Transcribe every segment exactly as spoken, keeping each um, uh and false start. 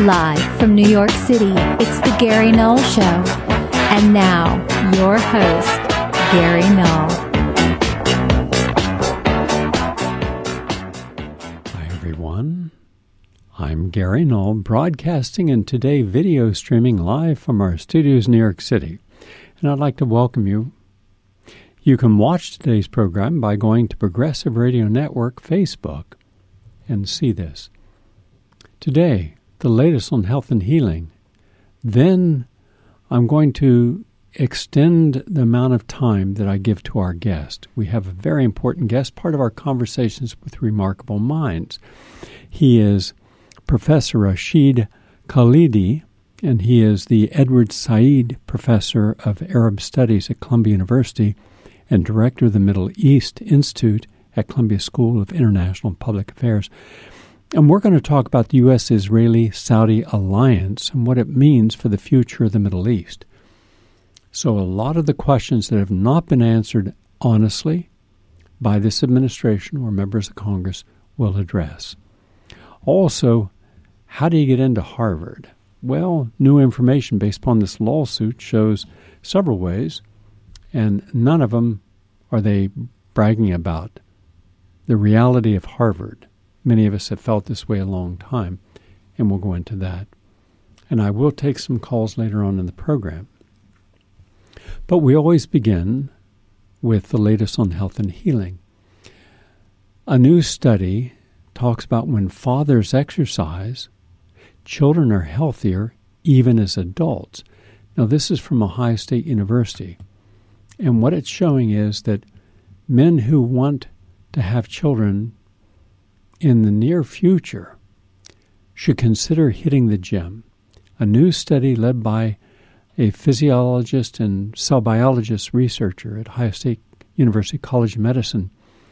Live from New York City, it's the Gary Null Show. And now, your host, Gary Null. Hi, everyone. I'm Gary Null, broadcasting and today video streaming live from our studios in New York City. And I'd like to welcome you. You can watch today's program by going to Progressive Radio Network Facebook and see this. Today, the latest on health and healing. Then I'm going to extend the amount of time that I give to our guest. We have a very important guest, part of our Conversations with Remarkable Minds. He is Professor Rashid Khalidi, and he is the Edward Said Professor of Arab Studies at Columbia University and Director of the Middle East Institute at Columbia School of International Public Affairs. And we're going to talk about the U S Israeli-Saudi alliance and what it means for the future of the Middle East. So a lot of the questions that have not been answered honestly by this administration or members of Congress will address. Also, how do you get into Harvard? Well, new information based upon this lawsuit shows several ways, and none of them are they bragging about the reality of Harvard. Many of us have felt this way a long time, and we'll go into that. And I will take some calls later on in the program. But we always begin with the latest on health and healing. A new study talks about when fathers exercise, children are healthier even as adults. Now, this is from Ohio State University. And what it's showing is that men who want to have children in the near future should consider hitting the gym. A new study led by a physiologist and cell biologist researcher at Ohio State University College of Medicine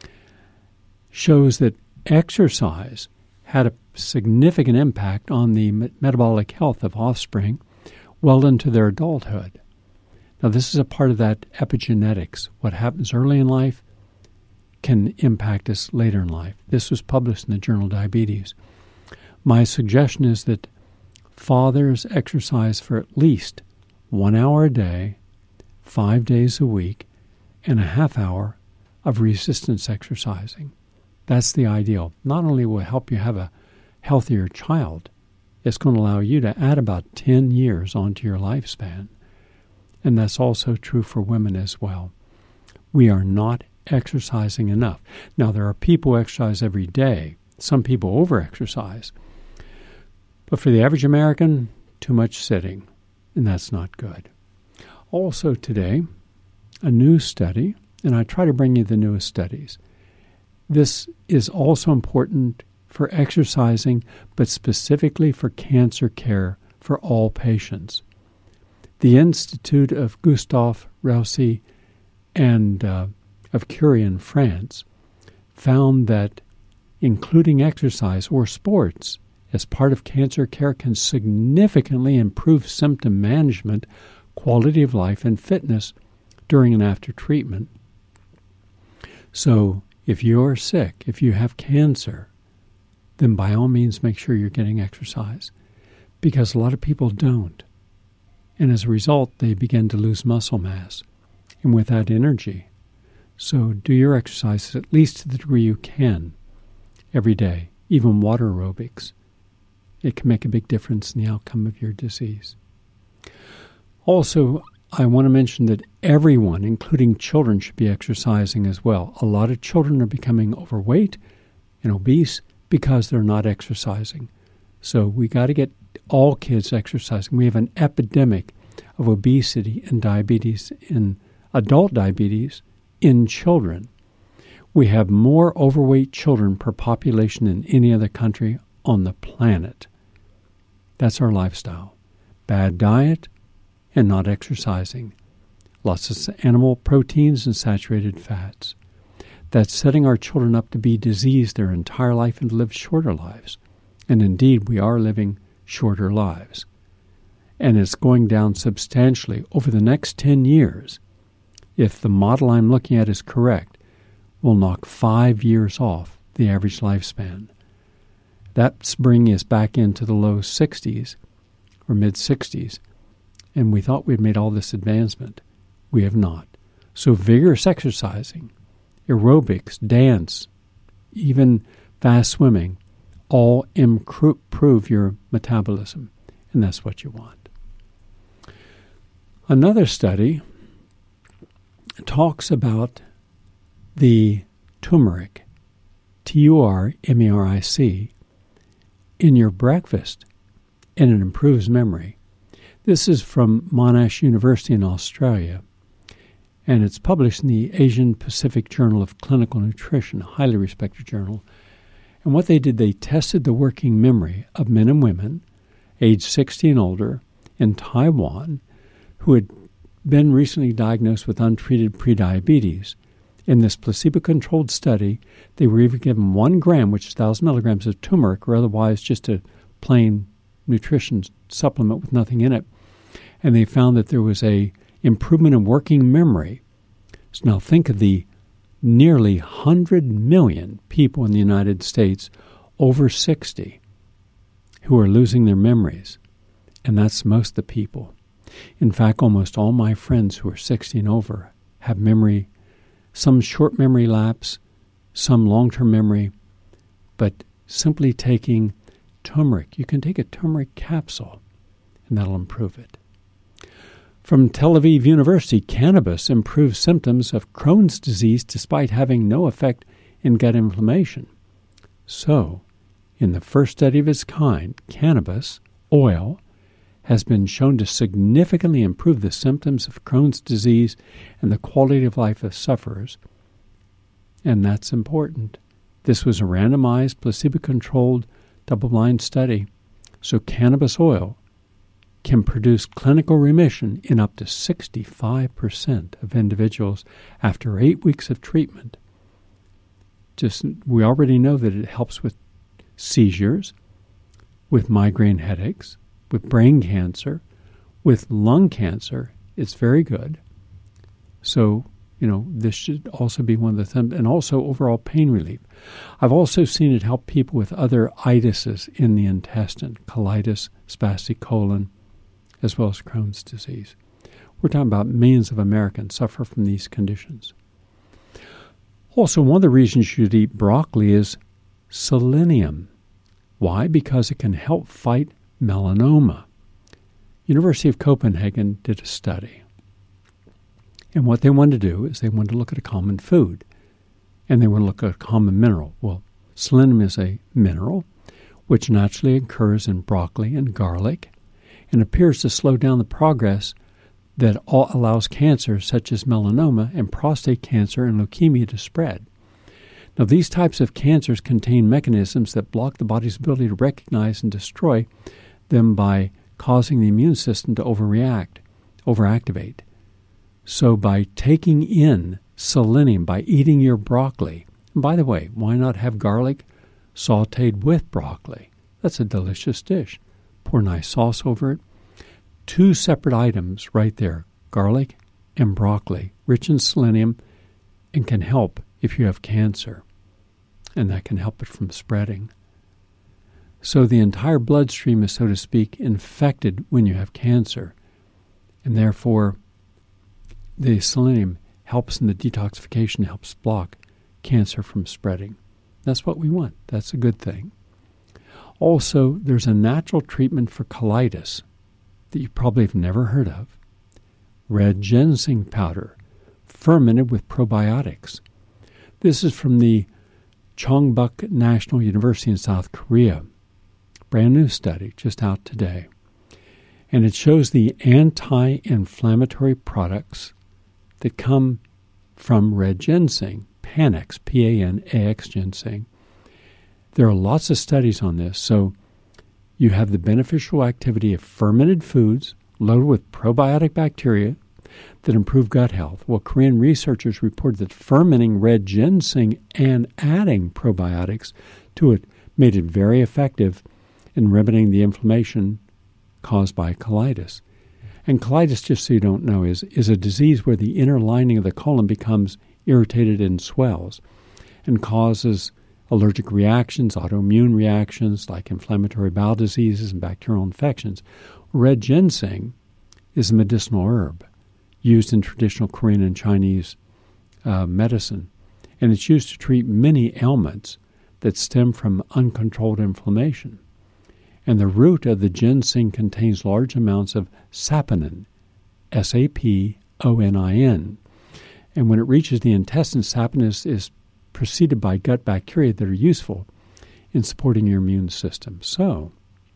shows that exercise had a significant impact on the metabolic health of offspring well into their adulthood. Now, this is a part of that epigenetics. What happens early in life can impact us later in life. This was published in the journal Diabetes. My suggestion is that fathers exercise for at least one hour a day, five days a week, and a half hour of resistance exercising. That's the ideal. Not only will it help you have a healthier child, it's going to allow you to add about ten years onto your lifespan. And that's also true for women as well. We are not exercising enough. Now, there are people who exercise every day. Some people over-exercise. But for the average American, too much sitting, and that's not good. Also today, a new study, and I try to bring you the newest studies. This is also important for exercising, but specifically for cancer care for all patients. The Institute of Gustave Roussy and uh, of Curie in France found that including exercise or sports as part of cancer care can significantly improve symptom management, quality of life, and fitness during and after treatment. So if you're sick, if you have cancer, then by all means make sure you're getting exercise, because a lot of people don't. And as a result, they begin to lose muscle mass and without energy. So do your exercises at least to the degree you can every day, even water aerobics. It can make a big difference in the outcome of your disease. Also, I want to mention that everyone, including children, should be exercising as well. A lot of children are becoming overweight and obese because they're not exercising. So we got to get all kids exercising. We have an epidemic of obesity and diabetes in adult diabetes in children. We have more overweight children per population than any other country on the planet. That's our lifestyle. Bad diet and not exercising. Lots of animal proteins and saturated fats. That's setting our children up to be diseased their entire life and to live shorter lives. And indeed, we are living shorter lives. And it's going down substantially over the next ten years. If the model I'm looking at is correct, we'll knock five years off the average lifespan. That's bringing us back into the low sixties or mid-sixties. And we thought we'd made all this advancement. We have not. So vigorous exercising, aerobics, dance, even fast swimming, all improve your metabolism. And that's what you want. Another study talks about the turmeric, T U R M E R I C, in your breakfast, and it improves memory. This is from Monash University in Australia, and it's published in the Asian Pacific Journal of Clinical Nutrition, a highly respected journal. And what they did, they tested the working memory of men and women age sixty and older in Taiwan who had been recently diagnosed with untreated prediabetes. In this placebo-controlled study, they were even given one gram, which is one thousand milligrams of turmeric, or otherwise just a plain nutrition supplement with nothing in it. And they found that there was a improvement in working memory. So now think of the nearly one hundred million people in the United States over sixty who are losing their memories. And that's most of the people. In fact, almost all my friends who are sixty and over have memory, some short memory lapse, some long-term memory, but simply taking turmeric. You can take a turmeric capsule, and that'll improve it. From Tel Aviv University, cannabis improves symptoms of Crohn's disease despite having no effect in gut inflammation. So, in the first study of its kind, cannabis oil has been shown to significantly improve the symptoms of Crohn's disease and the quality of life of sufferers. And that's important. This was a randomized, placebo-controlled, double-blind study. So cannabis oil can produce clinical remission in up to sixty-five percent of individuals after eight weeks of treatment. Just, we already know that it helps with seizures, with migraine headaches, with brain cancer, with lung cancer. It's very good. So, you know, this should also be one of the things, and also overall pain relief. I've also seen it help people with other itises in the intestine, colitis, spastic colon, as well as Crohn's disease. We're talking about millions of Americans suffer from these conditions. Also, one of the reasons you should eat broccoli is selenium. Why? Because it can help fight melanoma. University of Copenhagen did a study. And what they wanted to do is they wanted to look at a common food. And they want to look at a common mineral. Well, selenium is a mineral which naturally occurs in broccoli and garlic and appears to slow down the progress that all allows cancers such as melanoma and prostate cancer and leukemia to spread. Now, these types of cancers contain mechanisms that block the body's ability to recognize and destroy them by causing the immune system to overreact, overactivate. So by taking in selenium, by eating your broccoli, and by the way, why not have garlic sautéed with broccoli? That's a delicious dish. Pour nice sauce over it. Two separate items right there, garlic and broccoli, rich in selenium, and can help if you have cancer. And that can help it from spreading. So the entire bloodstream is, so to speak, infected when you have cancer. And therefore, the selenium helps in the detoxification, helps block cancer from spreading. That's what we want. That's a good thing. Also, there's a natural treatment for colitis that you probably have never heard of. Red ginseng powder, fermented with probiotics. This is from the Chongbuk National University in South Korea. Brand new study, just out today. And it shows the anti-inflammatory products that come from red ginseng, Panax, P A N A X ginseng. There are lots of studies on this. So you have the beneficial activity of fermented foods loaded with probiotic bacteria that improve gut health. Well, Korean researchers reported that fermenting red ginseng and adding probiotics to it made it very effective in remedying the inflammation caused by colitis. And colitis, just so you don't know, is, is a disease where the inner lining of the colon becomes irritated and swells and causes allergic reactions, autoimmune reactions like inflammatory bowel diseases and bacterial infections. Red ginseng is a medicinal herb used in traditional Korean and Chinese uh, medicine, and it's used to treat many ailments that stem from uncontrolled inflammation. And the root of the ginseng contains large amounts of saponin, S A P O N I N. And when it reaches the intestine, saponin is, is preceded by gut bacteria that are useful in supporting your immune system. So,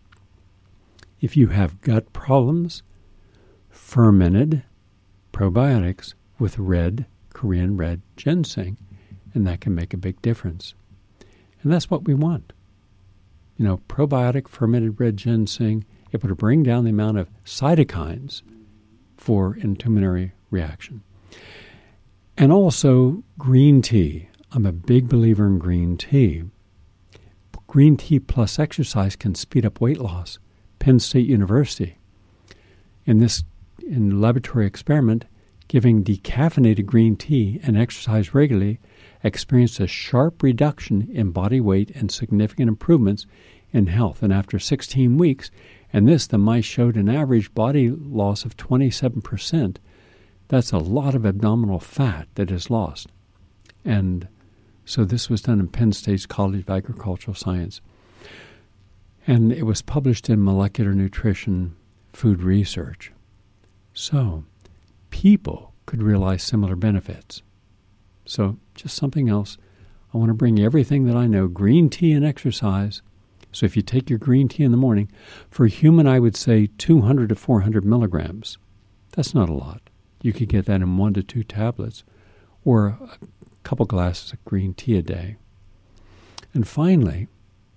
if you have gut problems, fermented probiotics with red, Korean red ginseng, and that can make a big difference. And that's what we want. You know, probiotic fermented red ginseng, able to bring down the amount of cytokines for intuminary reaction. And also green tea. I'm a big believer in green tea. Green tea plus exercise can speed up weight loss. Penn State University, in this in laboratory experiment, giving decaffeinated green tea and exercise regularly, experienced a sharp reduction in body weight and significant improvements in health. And after sixteen weeks, and this, the mice showed an average body loss of twenty-seven percent. That's a lot of abdominal fat that is lost. And so this was done in Penn State's College of Agricultural Science. And it was published in Molecular Nutrition Food Research. So people could realize similar benefits. So just something else. I want to bring everything that I know, green tea and exercise. So if you take your green tea in the morning, for a human I would say two hundred to four hundred milligrams. That's not a lot. You could get that in one to two tablets or a couple glasses of green tea a day. And finally,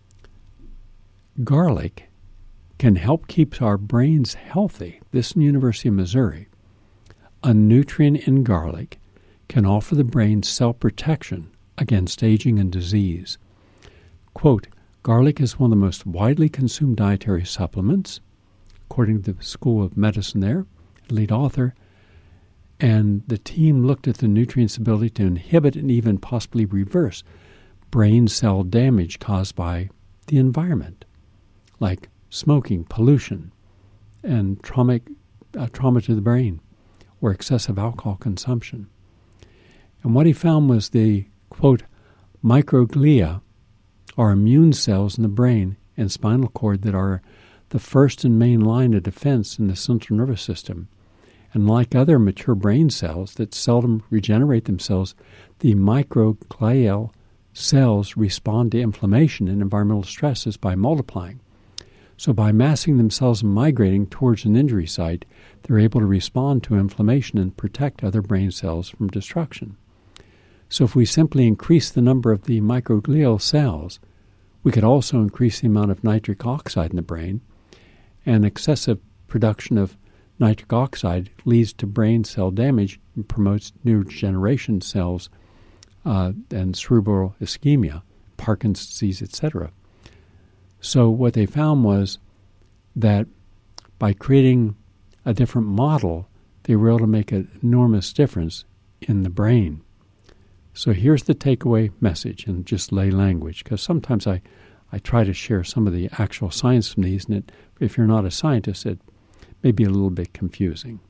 garlic can help keep our brains healthy. This is in the University of Missouri. A nutrient in garlic can offer the brain cell protection against aging and disease. Quote, garlic is one of the most widely consumed dietary supplements, according to the School of Medicine there, lead author, and the team looked at the nutrient's ability to inhibit and even possibly reverse brain cell damage caused by the environment, like smoking, pollution, and trauma, uh, trauma to the brain, or excessive alcohol consumption. And what he found was the, quote, microglia are immune cells in the brain and spinal cord that are the first and main line of defense in the central nervous system. And like other mature brain cells that seldom regenerate themselves, the microglial cells respond to inflammation and environmental stresses by multiplying. So by massing themselves and migrating towards an injury site, they're able to respond to inflammation and protect other brain cells from destruction. So if we simply increase the number of the microglial cells, we could also increase the amount of nitric oxide in the brain, and excessive production of nitric oxide leads to brain cell damage and promotes neurodegeneration cells uh, and cerebral ischemia, Parkinson's disease, et cetera. So what they found was that by creating a different model, they were able to make an enormous difference in the brain. So here's the takeaway message in just lay language, because sometimes I, I try to share some of the actual science from these, and it, if you're not a scientist, it may be a little bit confusing.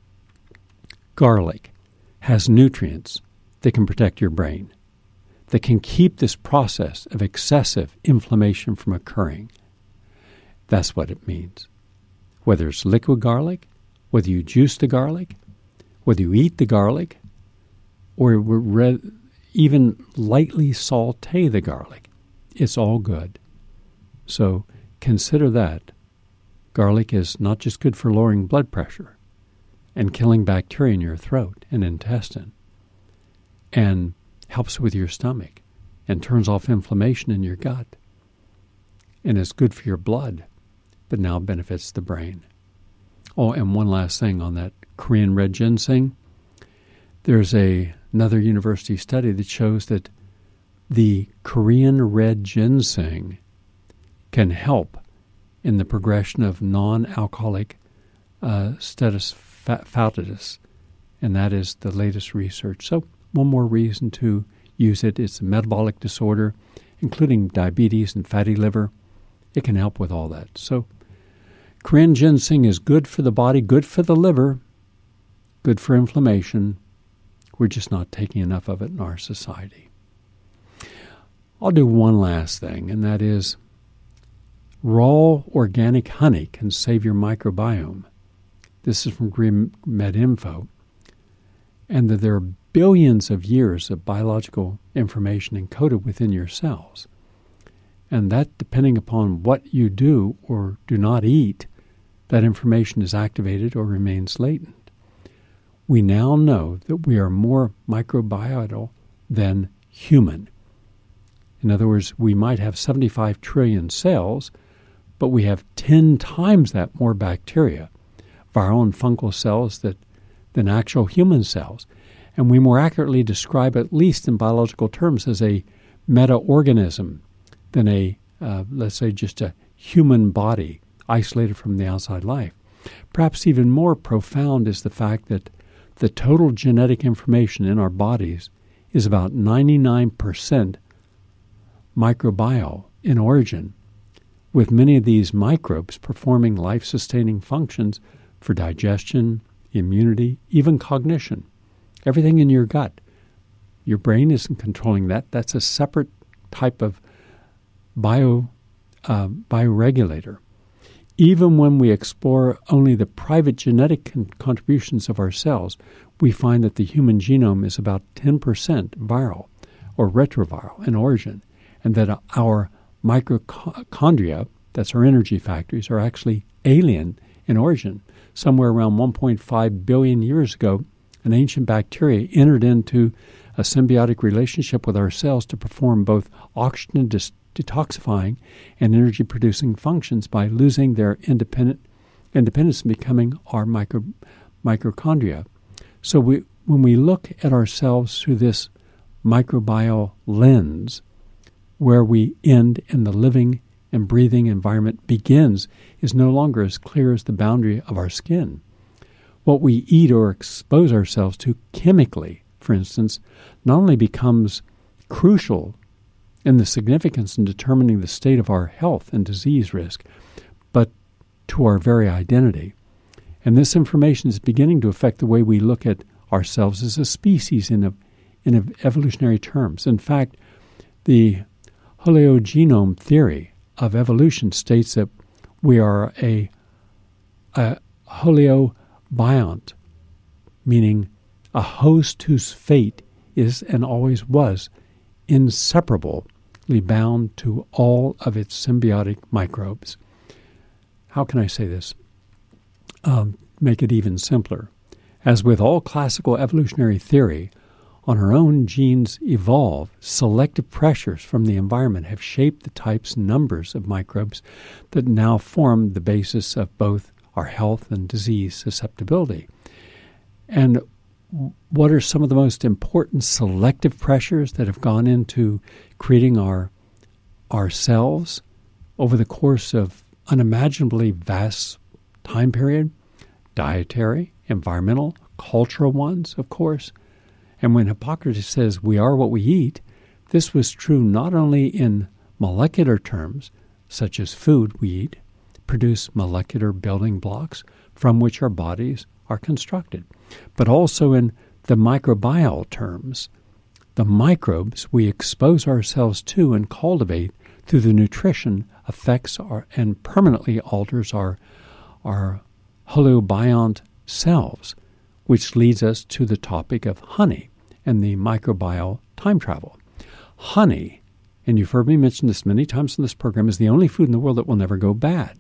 Garlic has nutrients that can protect your brain, that can keep this process of excessive inflammation from occurring. That's what it means. Whether it's liquid garlic, whether you juice the garlic, whether you eat the garlic, or re- even lightly saute the garlic, it's all good. So consider that. Garlic is not just good for lowering blood pressure and killing bacteria in your throat and intestine, and helps with your stomach and turns off inflammation in your gut, and is good for your blood, but now benefits the brain. Oh, and one last thing on that Korean red ginseng. There's a, another university study that shows that the Korean red ginseng can help in the progression of non-alcoholic uh, status fatidus, and that is the latest research. So one more reason to use it. It's a metabolic disorder, including diabetes and fatty liver. It can help with all that. So Korean ginseng is good for the body, good for the liver, good for inflammation. We're just not taking enough of it in our society. I'll do one last thing, and that is raw organic honey can save your microbiome. This is from Green Med Info. And that there are billions of years of biological information encoded within your cells. And that, depending upon what you do or do not eat, that information is activated or remains latent. We now know that we are more microbial than human. In other words, we might have seventy-five trillion cells, but we have ten times that more bacteria, viral and fungal cells that, than actual human cells. And we more accurately describe, at least in biological terms, as a meta-organism than a, uh, let's say, just a human body isolated from the outside life. Perhaps even more profound is the fact that the total genetic information in our bodies is about ninety-nine percent microbial in origin, with many of these microbes performing life-sustaining functions for digestion, immunity, even cognition. Everything in your gut. Your brain isn't controlling that. That's a separate type of bio uh, bioregulator. Even when we explore only the private genetic con- contributions of our cells, we find that the human genome is about ten percent viral or retroviral in origin, and that our mitochondria, that's our energy factories, are actually alien in origin. Somewhere around one point five billion years ago, an ancient bacteria entered into a symbiotic relationship with our cells to perform both oxygen dis- detoxifying and energy-producing functions by losing their independent independence and becoming our micro, mitochondria. So we, when we look at ourselves through this microbial lens, where we end and the living and breathing environment begins is no longer as clear as the boundary of our skin. What we eat or expose ourselves to chemically, for instance, not only becomes crucial in the significance in determining the state of our health and disease risk, but to our very identity. And this information is beginning to affect the way we look at ourselves as a species in, a, in evolutionary terms. In fact, the hologenome theory of evolution states that we are a, a holobiont, meaning a host whose fate is and always was inseparably bound to all of its symbiotic microbes. How can I say this? Um, make it even simpler. As with all classical evolutionary theory, on our own genes evolve, selective pressures from the environment have shaped the types and numbers of microbes that now form the basis of both our health and disease susceptibility. And what are some of the most important selective pressures that have gone into creating our ourselves over the course of unimaginably vast time period? Dietary, environmental, cultural ones, of course. And when Hippocrates says we are what we eat, this was true not only in molecular terms, such as food we eat, produce molecular building blocks from which our bodies are constructed, but also in the microbial terms, the microbes we expose ourselves to and cultivate through the nutrition affects our and permanently alters our, our holobiont selves, which leads us to the topic of honey and the microbial time travel. Honey, and you've heard me mention this many times in this program, is the only food in the world that will never go bad.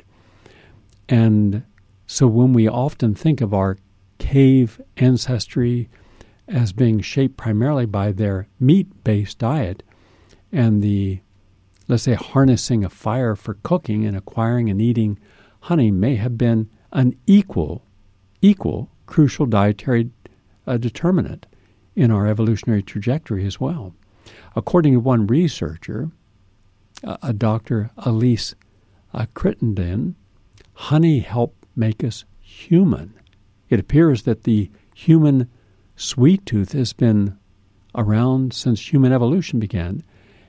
And so when we often think of our cave ancestry as being shaped primarily by their meat-based diet and the, let's say, harnessing a fire for cooking and acquiring and eating honey may have been an equal, equal crucial dietary uh, determinant in our evolutionary trajectory as well. According to one researcher, uh, a Doctor Elise uh, Crittenden, honey helped make us human. It appears that the human sweet tooth has been around since human evolution began,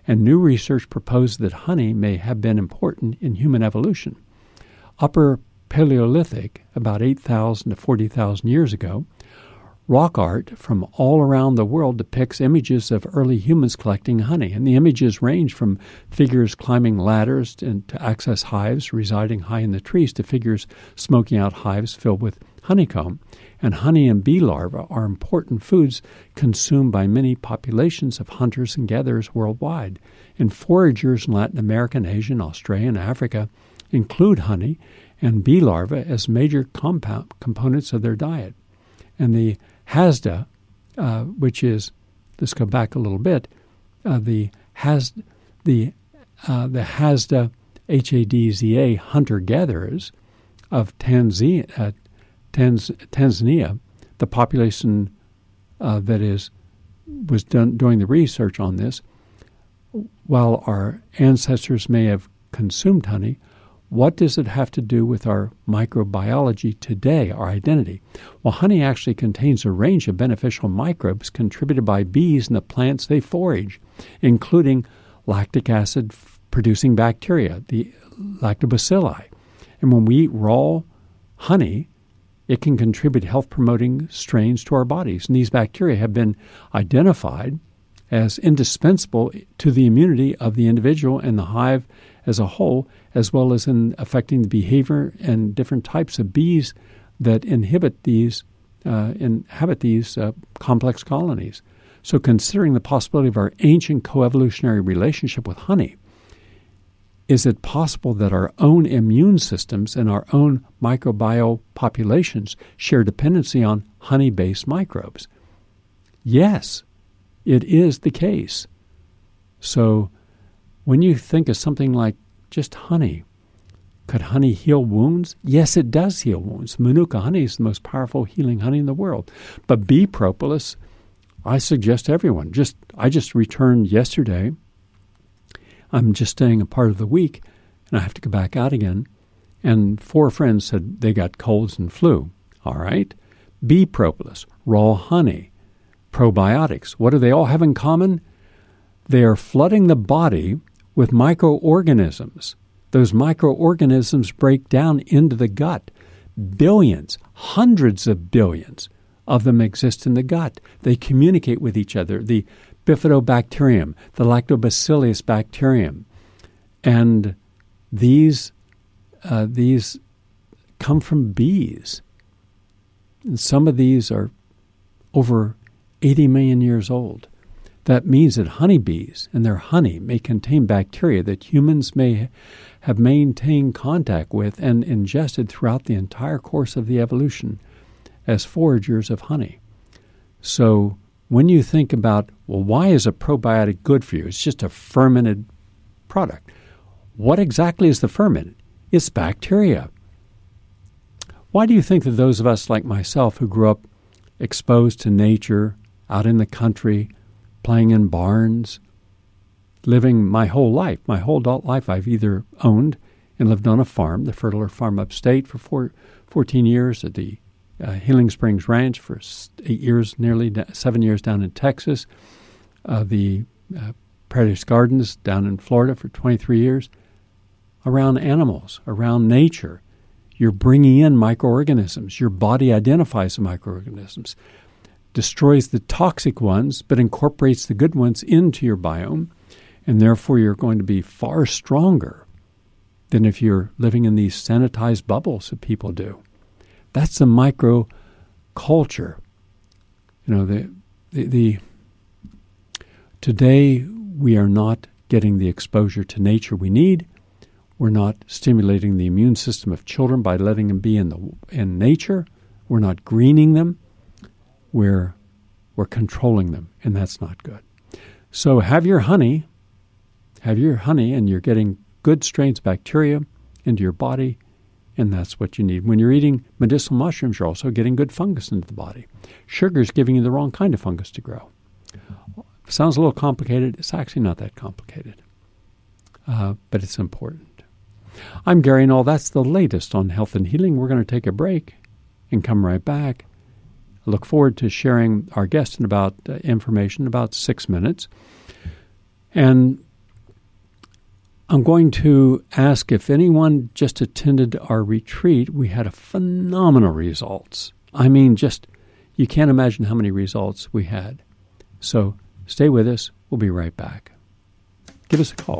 and new research proposed that honey may have been important in human evolution. Upper Paleolithic, about eight thousand to forty thousand years ago, rock art from all around the world depicts images of early humans collecting honey, and the images range from figures climbing ladders to, to access hives residing high in the trees to figures smoking out hives filled with honeycomb. And honey and bee larvae are important foods consumed by many populations of hunters and gatherers worldwide. And foragers in Latin America, and Asia, and Australia, and Africa include honey and bee larvae as major compound components of their diet. And the Hasda, uh, which is, let's go back a little bit, uh, the Has the uh, the Hasda H A D Z A hunter-gatherers of Tanzania, uh, Tanz, Tanzania, the population uh, that is was done doing the research on this. While our ancestors may have consumed honey, what does it have to do with our microbiology today, our identity? Well, honey actually contains a range of beneficial microbes contributed by bees and the plants they forage, including lactic acid-producing bacteria, the lactobacilli. And when we eat raw honey, it can contribute health-promoting strains to our bodies. And these bacteria have been identified as indispensable to the immunity of the individual and the hive as a whole, as well as in affecting the behavior and different types of bees that inhibit these, uh, inhabit these uh, complex colonies. So considering the possibility of our ancient coevolutionary relationship with honey, is it possible that our own immune systems and our own microbial populations share dependency on honey-based microbes? Yes, it is the case. So when you think of something like just honey, could honey heal wounds? Yes, it does heal wounds. Manuka honey is the most powerful healing honey in the world. But bee propolis, I suggest to everyone. Just I just returned yesterday. I'm just staying a part of the week, and I have to go back out again. And four friends said they got colds and flu. All right. Bee propolis, raw honey, probiotics. What do they all have in common? They are flooding the body with microorganisms. Those microorganisms break down into the gut. Billions, hundreds of billions of them exist in the gut. They communicate with each other. The bifidobacterium, the lactobacillus bacterium. And these, uh, these come from bees. And some of these are over eighty million years old. That means that honeybees and their honey may contain bacteria that humans may have maintained contact with and ingested throughout the entire course of the evolution as foragers of honey. So when you think about, well, why is a probiotic good for you? It's just a fermented product. What exactly is the ferment? It's bacteria. Why do you think that those of us like myself who grew up exposed to nature, out in the country, playing in barns, living my whole life, my whole adult life, I've either owned and lived on a farm, the Fertile Farm upstate for four, fourteen years, at the uh, Healing Springs Ranch for eight years, nearly seven years down in Texas, uh, the uh, Paradise Gardens down in Florida for twenty-three years, around animals, around nature. You're bringing in microorganisms. Your body identifies the microorganisms, destroys the toxic ones, but incorporates the good ones into your biome, and therefore you're going to be far stronger than if you're living in these sanitized bubbles that people do. That's the microculture. You know, the, the, the today we are not getting the exposure to nature we need. We're not stimulating the immune system of children by letting them be in the in nature. We're not greening them. We're, we're controlling them, and that's not good. So have your honey, have your honey, and you're getting good strains of bacteria into your body, and that's what you need. When you're eating medicinal mushrooms, you're also getting good fungus into the body. Sugar is giving you the wrong kind of fungus to grow. Sounds a little complicated. It's actually not that complicated, uh, but it's important. I'm Gary Null. That's the latest on health and healing. We're going to take a break and come right back. I look forward to sharing our guest in about uh, information in about six minutes. And I'm going to ask if anyone just attended our retreat. We had a phenomenal results. I mean, just, you can't imagine how many results we had. So stay with us. We'll be right back. Give us a call.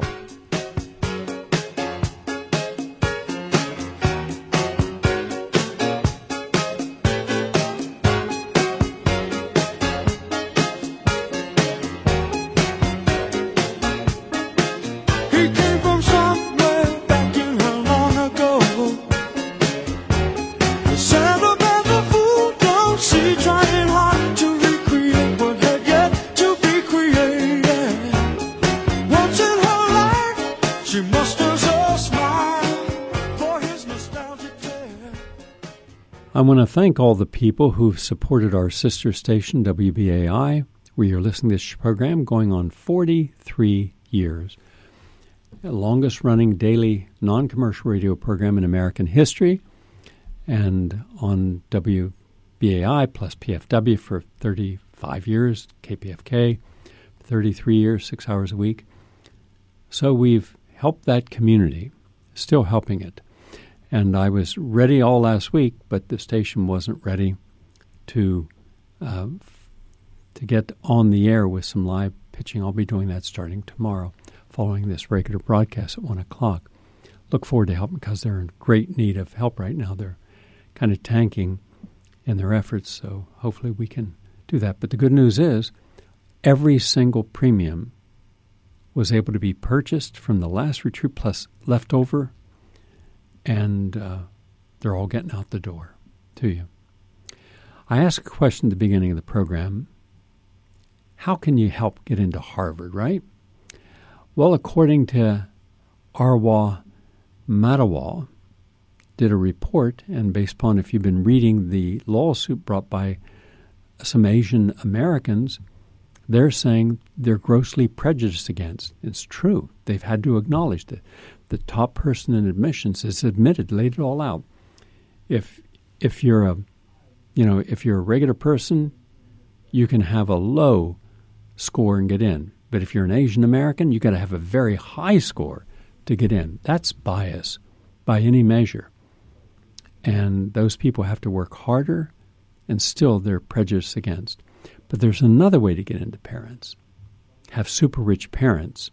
I want to thank all the people who've supported our sister station, W B A I, where you're listening to this program, going on forty-three years. The longest-running daily non-commercial radio program in American history, and on W B A I plus P F W for thirty-five years, K P F K, thirty-three years, six hours a week. So we've helped that community, still helping it. And I was ready all last week, but the station wasn't ready to uh, to get on the air with some live pitching. I'll be doing that starting tomorrow, following this regular broadcast at one o'clock. Look forward to helping because they're in great need of help right now. They're kind of tanking in their efforts, so hopefully we can do that. But the good news is every single premium was able to be purchased from the last retreat plus leftover, and uh, they're all getting out the door to you. I asked a question at the beginning of the program. How can you help get into Harvard, right? Well, according to Arwa Madawal, did a report, and based upon if you've been reading the lawsuit brought by some Asian Americans, they're saying they're grossly prejudiced against. It's true. They've had to acknowledge that. The top person in admissions has admitted, laid it all out. If if you're a, you know, if you're a regular person, you can have a low score and get in. But if you're an Asian American, you got to have a very high score to get in. That's bias by any measure. And those people have to work harder, and still they're prejudiced against. But there's another way to get into parents. Have super rich parents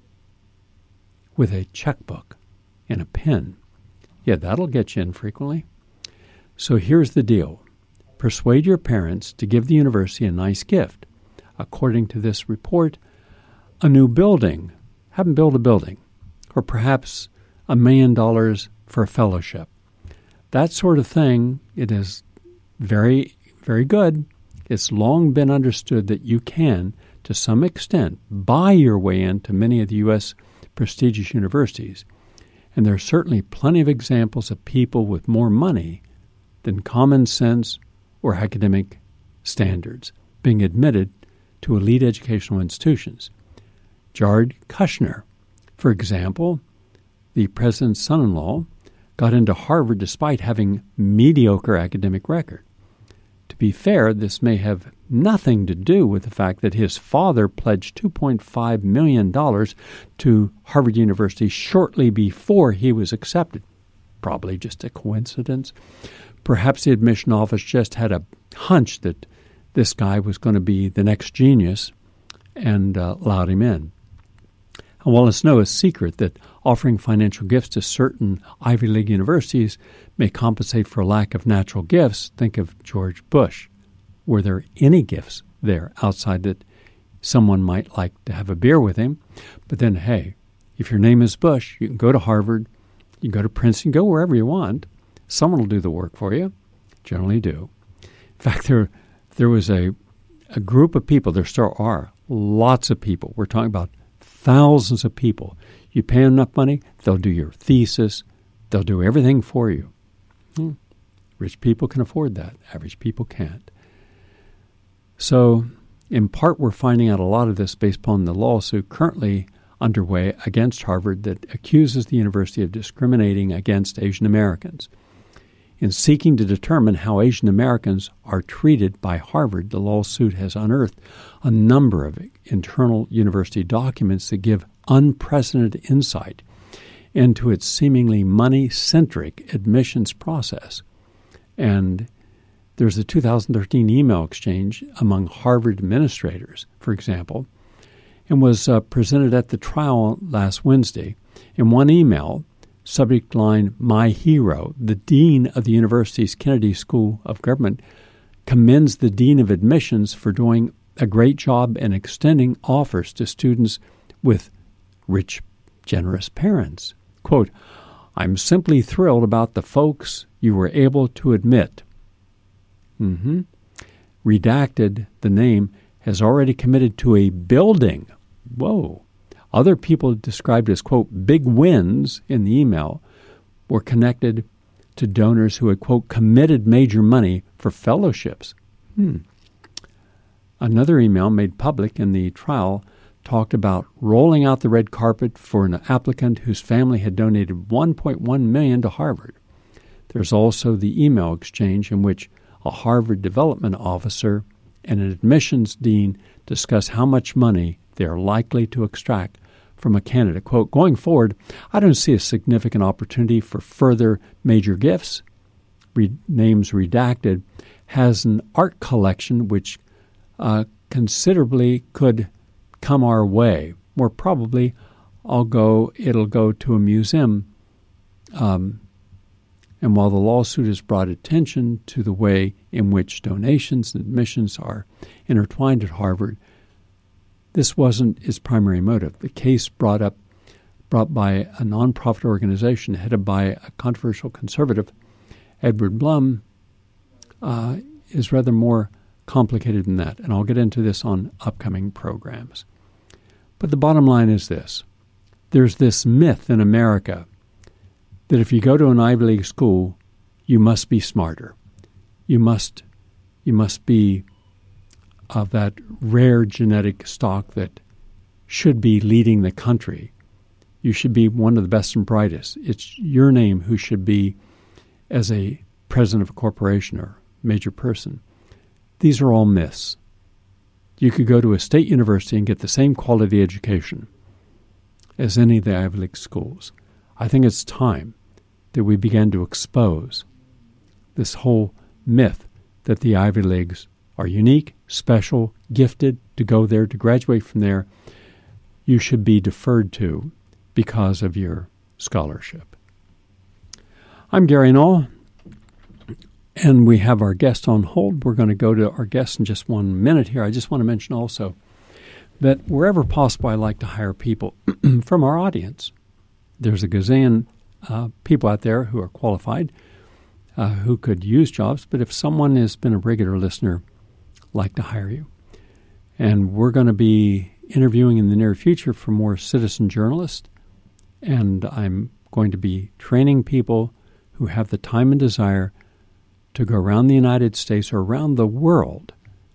with a checkbook and a pen. Yeah, that'll get you in frequently. So here's the deal. Persuade your parents to give the university a nice gift. According to this report, a new building. Have them build a building. Or perhaps a million dollars for a fellowship. That sort of thing, it is very, very good. It's long been understood that you can, to some extent, buy your way into many of the U S prestigious universities. And there are certainly plenty of examples of people with more money than common sense or academic standards being admitted to elite educational institutions. Jared Kushner, for example, the president's son-in-law, got into Harvard despite having mediocre academic record. To be fair, this may have nothing to do with the fact that his father pledged two point five million dollars to Harvard University shortly before he was accepted. Probably just a coincidence. Perhaps the admission office just had a hunch that this guy was going to be the next genius and uh, allowed him in. And while it's no secret that offering financial gifts to certain Ivy League universities may compensate for a lack of natural gifts, think of George Bush. Were there any gifts there outside that someone might like to have a beer with him? But then, hey, if your name is Bush, you can go to Harvard, you can go to Princeton, go wherever you want. Someone will do the work for you. Generally do. In fact, there there was a, a group of people, there still are, lots of people. We're talking about thousands of people. You pay them enough money, they'll do your thesis, they'll do everything for you. Hmm. Rich people can afford that. Average people can't. So, in part, we're finding out a lot of this based upon the lawsuit currently underway against Harvard that accuses the university of discriminating against Asian Americans. In seeking to determine how Asian Americans are treated by Harvard, the lawsuit has unearthed a number of internal university documents that give unprecedented insight into its seemingly money-centric admissions process. And there's a two thousand thirteen email exchange among Harvard administrators, for example, and was uh, presented at the trial last Wednesday. In one email, subject line, "My hero," the dean of the university's Kennedy School of Government commends the dean of admissions for doing a great job in extending offers to students with rich, generous parents. Quote, "I'm simply thrilled about the folks you were able to admit." Mm-hmm. Redacted, the name, has already committed to a building. Whoa. Other people described as, quote, big wins in the email were connected to donors who had, quote, committed major money for fellowships. Hmm. Another email made public in the trial talked about rolling out the red carpet for an applicant whose family had donated one point one million dollars to Harvard. There's also the email exchange in which a Harvard development officer and an admissions dean discuss how much money they are likely to extract from a candidate. Quote, "Going forward, I don't see a significant opportunity for further major gifts." Re- names redacted, has an art collection which uh, considerably could come our way. More probably, I'll go. It'll go to a museum. Um, and while the lawsuit has brought attention to the way in which donations and admissions are intertwined at Harvard, this wasn't its primary motive. The case brought up, brought by a nonprofit organization headed by a controversial conservative, Edward Blum, uh, is rather more complicated than that. And I'll get into this on upcoming programs. But the bottom line is this. There's this myth in America that if you go to an Ivy League school, you must be smarter. You must, you must be of that rare genetic stock that should be leading the country. You should be one of the best and brightest. It's your name who should be as a president of a corporation or major person. These are all myths. You could go to a state university and get the same quality education as any of the Ivy League schools. I think it's time that we began to expose this whole myth that the Ivy Leagues are unique, special, gifted to go there, to graduate from there. You should be deferred to because of your scholarship. I'm Gary Null, and we have our guest on hold. We're going to go to our guest in just one minute here. I just want to mention also that wherever possible, I like to hire people from our audience. There's a gazillion uh, people out there who are qualified, uh, who could use jobs, but if someone has been a regular listener, I'd like to hire you. And we're going to be interviewing in the near future for more citizen journalists, and I'm going to be training people who have the time and desire to go around the United States or around the world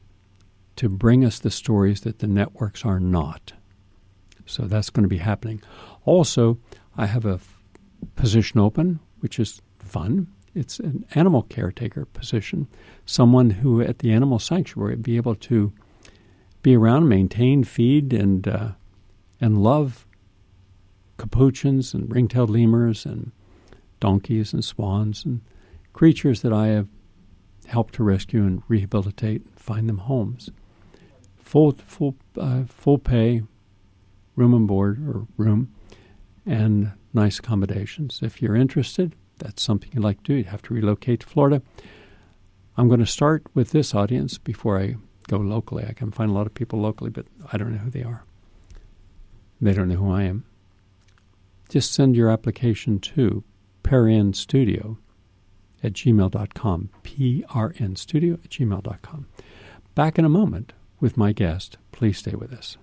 to bring us the stories that the networks are not. So that's going to be happening. Also, I have a f- position open, which is fun. It's an animal caretaker position, someone who at the animal sanctuary would be able to be around, maintain, feed, and uh, and love capuchins and ring-tailed lemurs and donkeys and swans and creatures that I have helped to rescue and rehabilitate and find them homes. Full full uh, full pay, room and board or room, and nice accommodations. If you're interested, that's something you'd like to do. You'd have to relocate to Florida. I'm going to start with this audience before I go locally. I can find a lot of people locally, but I don't know who they are. They don't know who I am. Just send your application to prnstudio at gmail dot com, P R N studio at gmail dot com. Back in a moment with my guest. Please stay with us.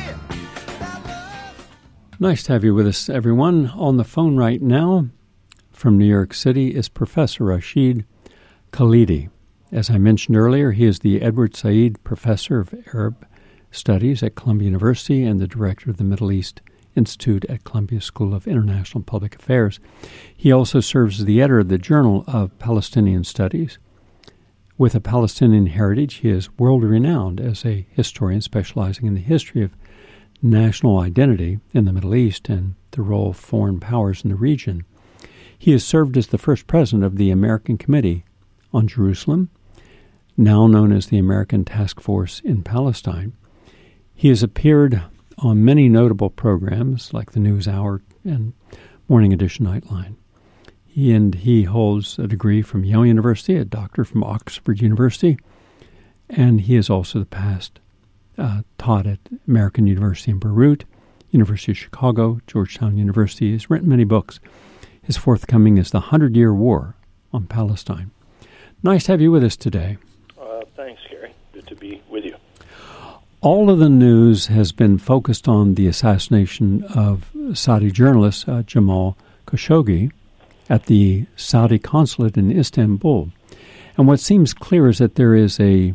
Nice to have you with us, everyone. On the phone right now from New York City is Professor Rashid Khalidi. As I mentioned earlier, he is the Edward Said Professor of Arab Studies at Columbia University and the Director of the Middle East Institute at Columbia School of International Public Affairs. He also serves as the editor of the Journal of Palestinian Studies. With a Palestinian heritage, he is world-renowned as a historian specializing in the history of national identity in the Middle East and the role of foreign powers in the region. He has served as the first president of the American Committee on Jerusalem, now known as the American Task Force in Palestine. He has appeared on many notable programs like the NewsHour and Morning Edition Nightline. He and he holds a degree from Yale University, a doctor from Oxford University, and he has also the past uh, taught at American University in Beirut, University of Chicago, Georgetown University. He has written many books. His forthcoming is The Hundred-Year War on Palestine. Nice to have you with us today. Uh, thanks, Gary. Good to be with you. All of the news has been focused on the assassination of Saudi journalist uh, Jamal Khashoggi at the Saudi consulate in Istanbul. And what seems clear is that there is a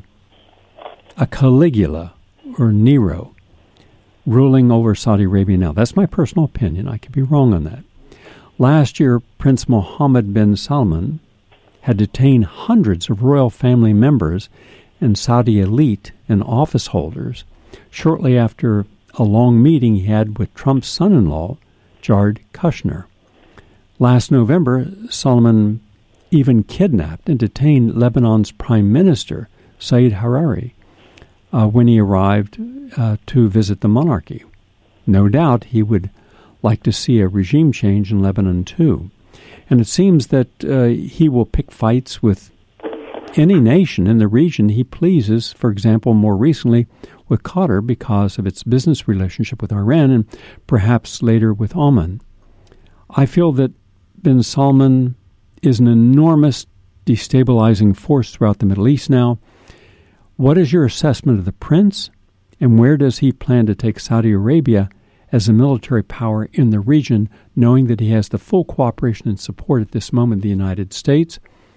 a Caligula, or Nero, ruling over Saudi Arabia now. That's my personal opinion. I could be wrong on that. Last year, Prince Mohammed bin Salman had detained hundreds of royal family members and Saudi elite and office holders shortly after a long meeting he had with Trump's son-in-law, Jared Kushner. Last November, Salman even kidnapped and detained Lebanon's Prime Minister, Said Hariri, uh, when he arrived uh, to visit the monarchy. No doubt he would like to see a regime change in Lebanon, too. And it seems that uh, he will pick fights with any nation in the region he pleases, for example, more recently with Qatar because of its business relationship with Iran and perhaps later with Oman. I feel that bin Salman is an enormous destabilizing force throughout the Middle East now. What is your assessment of the prince, and where does he plan to take Saudi Arabia as a military power in the region, knowing that he has the full cooperation and support at this moment of the United States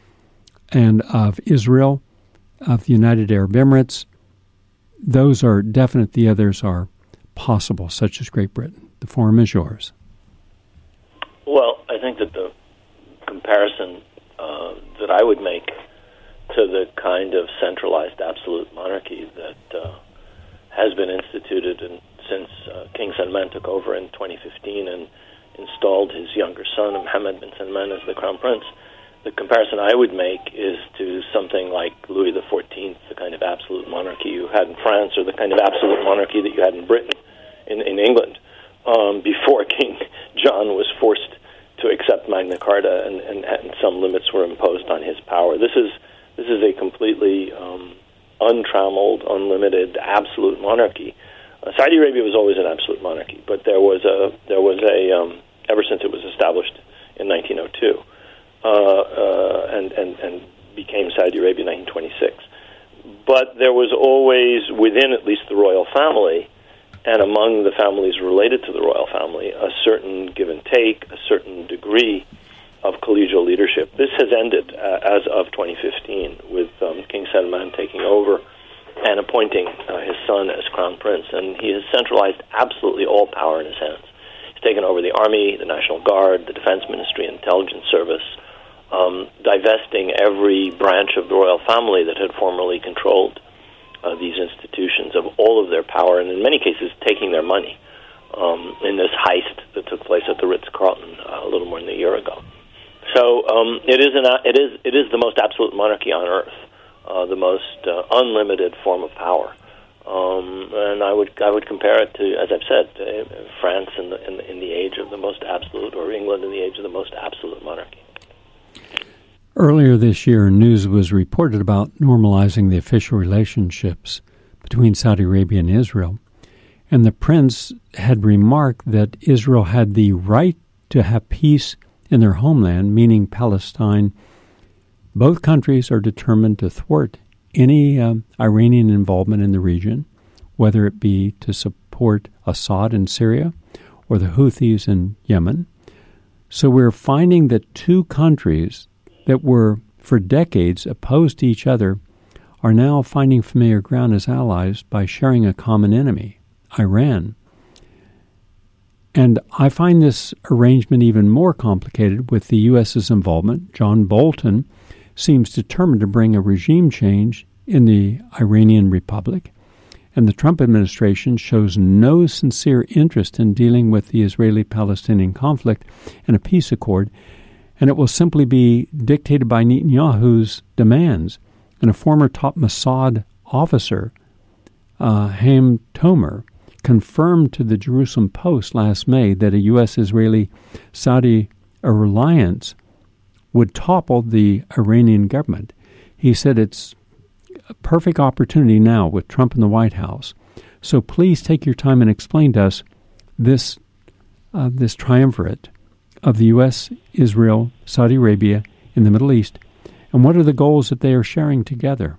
and of Israel, of the United Arab Emirates? Those are definite. The others are possible, such as Great Britain. The forum is yours. Well, I think that the comparison uh, that I would make to the kind of centralized absolute monarchy that uh, has been instituted in, since uh, King Salman took over in twenty fifteen and installed his younger son, Mohammed bin Salman, as the crown prince, the comparison I would make is to something like Louis the fourteenth, the kind of absolute monarchy you had in France, or the kind of absolute monarchy that you had in Britain, in, in England, um, before King John was forced to accept Magna Carta and, and, and some limits were imposed on his power. This is this is a completely um, untrammeled, unlimited, absolute monarchy. Uh, Saudi Arabia was always an absolute monarchy, but there was a there was a um, ever since it was established in nineteen oh two. Uh, uh, and, and, and became Saudi Arabia in nineteen twenty-six. But there was always, within at least the royal family, and among the families related to the royal family, a certain give and take, a certain degree of collegial leadership. This has ended uh, as of twenty fifteen, with um, King Salman taking over and appointing uh, his son as crown prince, and he has centralized absolutely all power in his hands. He's taken over the army, the National Guard, the Defense Ministry, Intelligence Service, Um, divesting every branch of the royal family that had formerly controlled uh, these institutions of all of their power, and in many cases taking their money um, in this heist that took place at the Ritz-Carlton uh, a little more than a year ago. So um, it is an it is it is the most absolute monarchy on earth, uh, the most uh, unlimited form of power, um, and I would I would compare it to, as I've said, uh, France in the, in the in the age of the most absolute, or England in the age of the most absolute monarchy. Earlier this year, news was reported about normalizing the official relationships between Saudi Arabia and Israel, and the prince had remarked that Israel had the right to have peace in their homeland, meaning Palestine. Both countries are determined to thwart any um, Iranian involvement in the region, whether it be to support Assad in Syria or the Houthis in Yemen. So we're finding that two countries that were for decades opposed to each other are now finding familiar ground as allies by sharing a common enemy, Iran. And I find this arrangement even more complicated with the U S's involvement. John Bolton seems determined to bring a regime change in the Iranian Republic, and the Trump administration shows no sincere interest in dealing with the Israeli-Palestinian conflict and a peace accord, and it will simply be dictated by Netanyahu's demands. And a former top Mossad officer, uh, Haim Tomer, confirmed to the Jerusalem Post last May that a U S-Israeli-Saudi alliance would topple the Iranian government. He said it's a perfect opportunity now with Trump in the White House. So please take your time and explain to us this uh, this triumvirate of the U S, Israel, Saudi Arabia in the Middle East, and what are the goals that they are sharing together?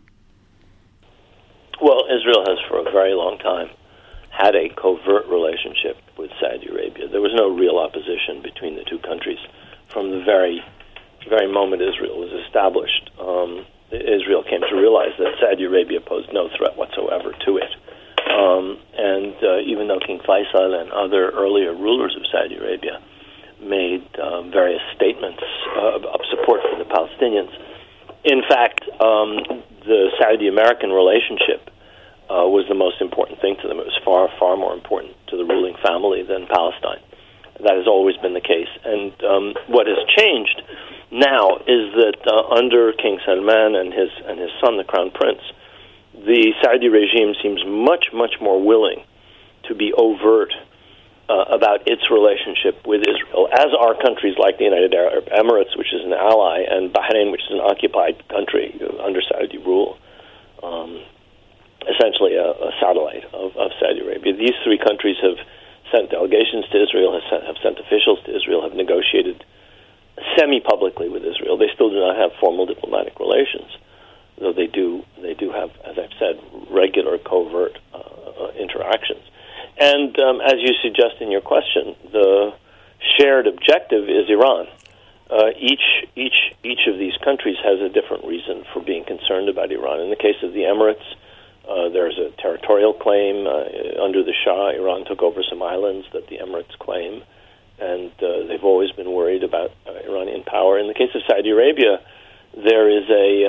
Well, Israel has for a very long time had a covert relationship with Saudi Arabia. There was no real opposition between the two countries from the very, very moment Israel was established. Um, Israel came to realize that Saudi Arabia posed no threat whatsoever to it. Um, and uh, even though King Faisal and other earlier rulers of Saudi Arabia made uh, various statements uh, of support for the Palestinians, in fact, um, the Saudi-American relationship uh, was the most important thing to them. It was far, far more important to the ruling family than Palestine. That has always been the case. And um, what has changed now is that uh, under King Salman and his and his son, the Crown Prince, the Saudi regime seems much, much more willing to be overt uh, about its relationship with Israel, as are countries like the United Arab Emirates, which is an ally, and Bahrain, which is an occupied country under Saudi rule, um, essentially a, a satellite of, of Saudi Arabia. These three countries have sent delegations to Israel, have sent, have sent officials to Israel, have negotiated semi-publicly with Israel. They still do not have formal diplomatic relations, though they do they do have, as I've said, regular covert uh, interactions. And um, as you suggest in your question, the shared objective is Iran. Uh, each each each of these countries has a different reason for being concerned about Iran. In the case of the Emirates, uh, there's a territorial claim. Uh, under the Shah, Iran took over some islands that the Emirates claim, and uh, they've always been worried about uh, Iranian power. In the case of Saudi Arabia, there is a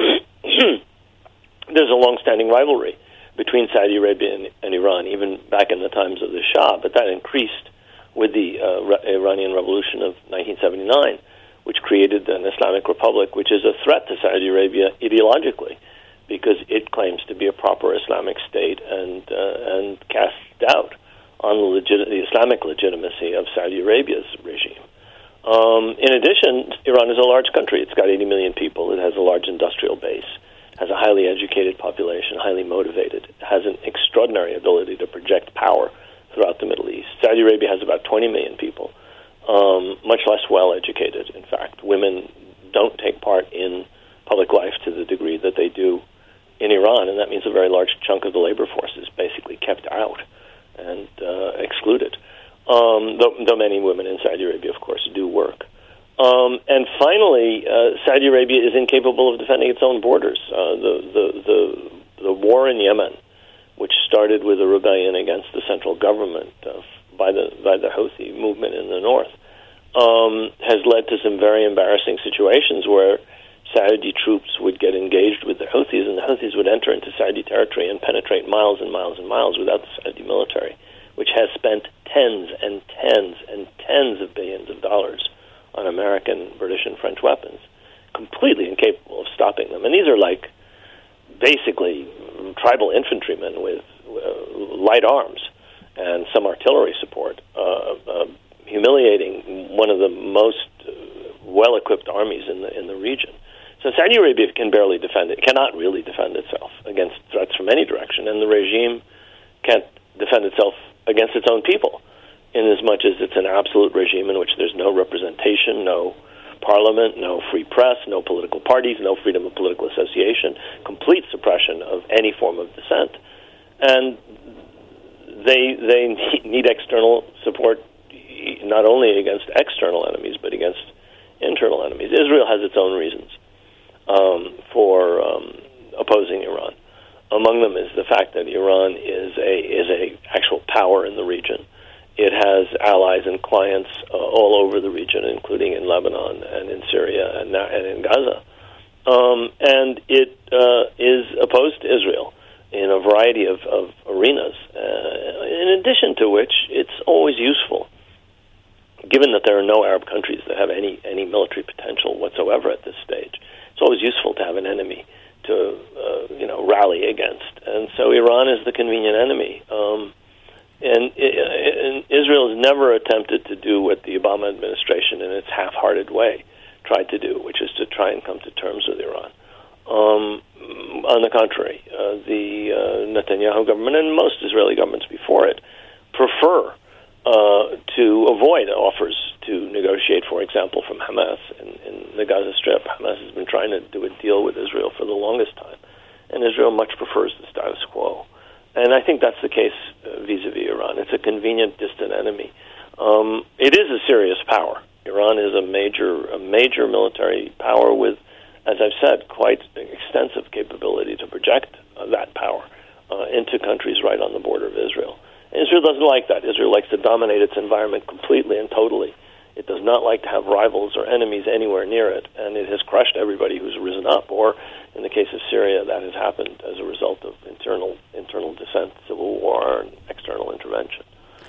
um, there's a long-standing rivalry between Saudi Arabia and, and Iran, even back in the times of the Shah, but that increased with the uh, Re- Iranian Revolution of nineteen seventy-nine, which created an Islamic Republic, which is a threat to Saudi Arabia ideologically, because it claims to be a proper Islamic state and uh, and casts doubt on the, legit- the Islamic legitimacy of Saudi Arabia's regime. Um, in addition, Iran is a large country. It's got eighty million people. It has a large industrial base, has a highly educated population, highly motivated, has an extraordinary ability to project power throughout the Middle East. Saudi Arabia has about twenty million people, um, much less well-educated, in fact. Women don't take part in public life to the degree that they do in Iran, and that means a very large chunk of the labor force is basically kept out and uh, excluded, um, though, though many women in Saudi Arabia, of course, do work. Um, and finally, uh, Saudi Arabia is incapable of defending its own borders. Uh, the, the, the, the war in Yemen, which started with a rebellion against the central government uh, by the by the Houthi movement in the north, um, has led to some very embarrassing situations where Saudi troops would get engaged with the Houthis, and the Houthis would enter into Saudi territory and penetrate miles and miles and miles without the Saudi military, which has spent tens and tens and tens of billions of dollars on American, British, and French weapons, completely incapable of stopping them. And these are like basically tribal infantrymen with uh, light arms and some artillery support, uh, uh, humiliating one of the most uh, well-equipped armies in the in the region. So Saudi Arabia can barely defend it, cannot really defend itself against threats from any direction, and the regime can't defend itself against its own people, in as much as it's an absolute regime in which there's no representation, no parliament, no free press, no political parties, no freedom of political association, complete suppression of any form of dissent. And they they need external support not only against external enemies, but against internal enemies. Israel has its own reasons um, for um, opposing Iran. Among them is the fact that Iran is a is a actual power in the region. It has allies and clients uh, all over the region, including in Lebanon and in Syria and, now, and in Gaza. Um, and it uh, is opposed to Israel in a variety of, of arenas, uh, in addition to which it's always useful, given that there are no Arab countries that have any, any military potential whatsoever at this stage. It's always useful to have an enemy to uh, you know rally against. And so Iran is the convenient enemy. Um, and, and Israel has never attempted to do what the Obama administration, in its half-hearted way, tried to do, which is to try and come to terms with Iran. Um, on the contrary, uh, the uh, Netanyahu government and most Israeli governments before it prefer uh, to avoid offers to negotiate, for example, from Hamas in, in the Gaza Strip. Hamas has been trying to do a deal with Israel for the longest time, and Israel much prefers the status quo. And I think that's the case uh, vis-a-vis Iran. It's a convenient, distant enemy. Um, it is a serious power. Iran is a major, a major military power with, as I've said, quite extensive capability to project uh, that power uh, into countries right on the border of Israel. And Israel doesn't like that. Israel likes to dominate its environment completely and totally. It does not like to have rivals or enemies anywhere near it, and it has crushed everybody who's risen up. Or, in the case of Syria, that has happened as a result of internal internal dissent, civil war, and external intervention.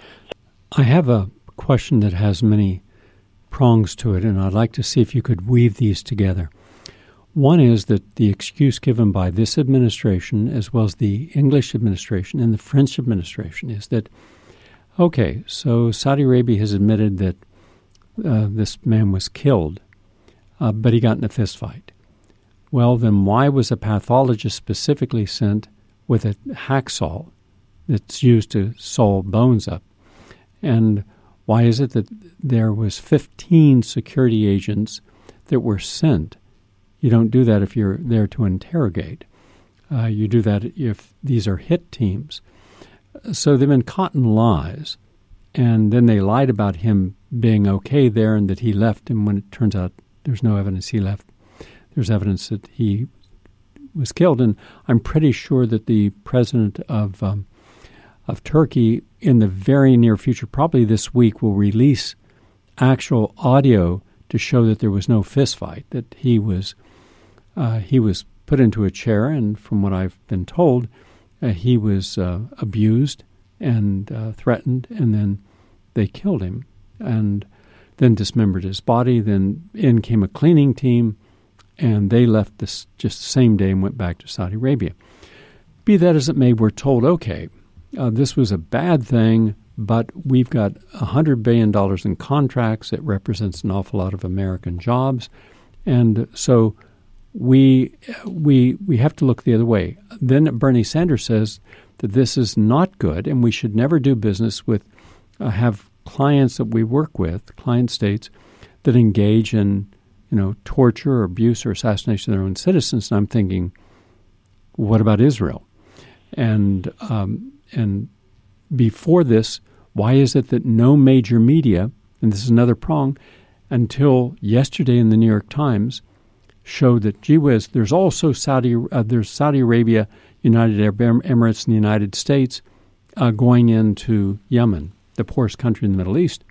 I have a question that has many prongs to it, and I'd like to see if you could weave these together. One is that the excuse given by this administration, as well as the English administration and the French administration, is that, okay, so Saudi Arabia has admitted that uh, this man was killed, uh, but he got in a fist fight. Well, then why was a pathologist specifically sent with a hacksaw that's used to saw bones up? And why is it that there was fifteen security agents that were sent? You don't do that if you're there to interrogate. Uh, you do that if these are hit teams. So they've been caught in lies, and then they lied about him being okay there and that he left, and when it turns out there's no evidence he left, there's evidence that he was killed. And I'm pretty sure that the president of um, of Turkey in the very near future, probably this week, will release actual audio to show that there was no fist fight, that he was uh, he was put into a chair, and from what I've been told, uh, he was uh, abused and uh, threatened, and then they killed him and then dismembered his body. Then in came a cleaning team, and they left this just the same day and went back to Saudi Arabia. Be that as it may, we're told, okay, uh, this was a bad thing, but we've got one hundred billion dollars in contracts. It represents an awful lot of American jobs. And so we we we have to look the other way. Then Bernie Sanders says that this is not good, and we should never do business with, uh, have clients that we work with, client states, that engage in, you know, torture or abuse or assassination of their own citizens. And I'm thinking, what about Israel? And um, and before this, why is it that no major media, and this is another prong, until yesterday in the New York Times, showed that, gee whiz, there's also Saudi, uh, there's Saudi Arabia, United Arab Emirates, and the United States uh, going into Yemen, the poorest country in the Middle East.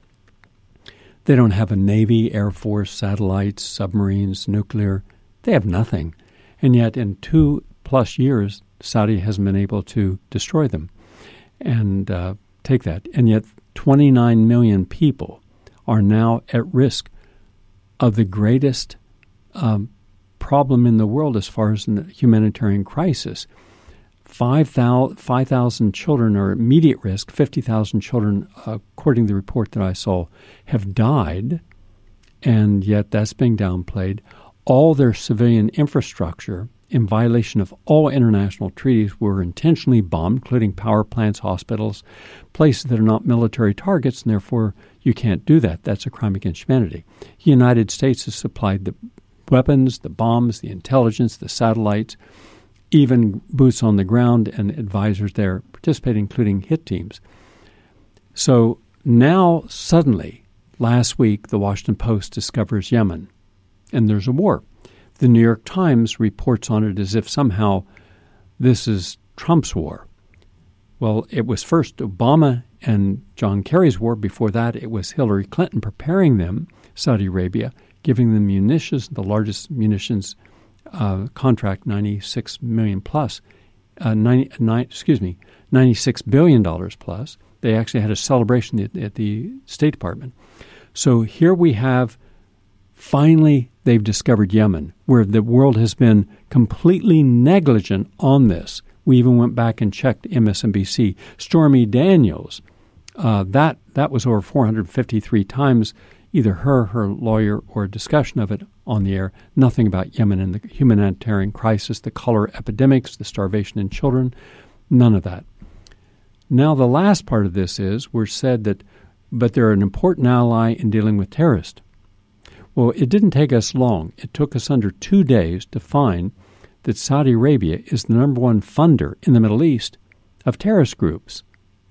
They don't have a Navy, Air Force, satellites, submarines, nuclear. They have nothing. And yet in two plus years, Saudi hasn't been able to destroy them and uh, take that. And yet twenty-nine million people are now at risk of the greatest um, problem in the world as far as the humanitarian crisis. five thousand children are at immediate risk. fifty thousand children, uh, according to the report that I saw, have died, and yet that's being downplayed. All their civilian infrastructure, in violation of all international treaties, were intentionally bombed, including power plants, hospitals, places that are not military targets, and therefore you can't do that. That's a crime against humanity. The United States has supplied the weapons, the bombs, the intelligence, the satellites, even boots on the ground and advisors there participating, including hit teams. So now suddenly last week the Washington Post discovers Yemen, and there's a war. The New York Times reports on it as if somehow this is Trump's war. Well, it was first Obama and John Kerry's war. Before that, it was Hillary Clinton preparing them, Saudi Arabia, giving them munitions, the largest munitions uh, contract, ninety-six million plus, uh, ninety, nine, excuse me, ninety-six billion dollars plus. They actually had a celebration at, at the State Department. So here we have, finally, they've discovered Yemen, where the world has been completely negligent on this. We even went back and checked M S N B C. Stormy Daniels, uh, that that was over four hundred fifty-three times, either her, her lawyer, or a discussion of it on the air. Nothing about Yemen and the humanitarian crisis, the cholera epidemics, the starvation in children, none of that. Now the last part of this is, we're said that, but they're an important ally in dealing with terrorists. Well, it didn't take us long. It took us under two days to find that Saudi Arabia is the number one funder in the Middle East of terrorist groups.